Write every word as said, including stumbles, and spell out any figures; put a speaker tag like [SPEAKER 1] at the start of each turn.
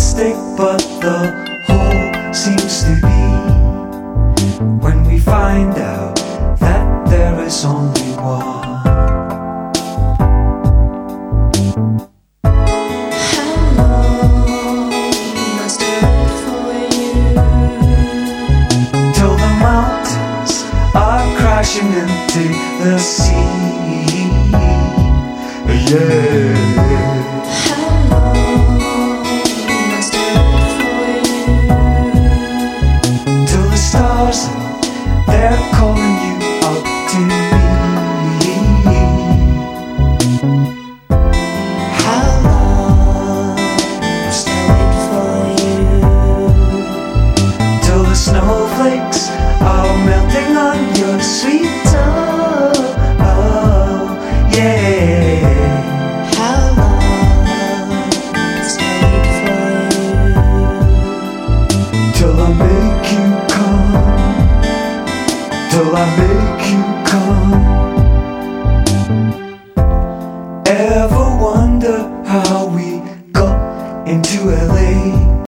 [SPEAKER 1] mistake, but the whole seems to be when we find out that there is only one. Crashing into the sea, yeah.
[SPEAKER 2] How long must I wait for you?
[SPEAKER 1] Till the stars are, they're calling you out to me.
[SPEAKER 2] How long must I wait for you?
[SPEAKER 1] Till the snowflakes are melting on your sweet tongue, oh, yeah.
[SPEAKER 2] How long must I wait for you?
[SPEAKER 1] Till I make you come, till I make you come. Ever wonder how we got into L A?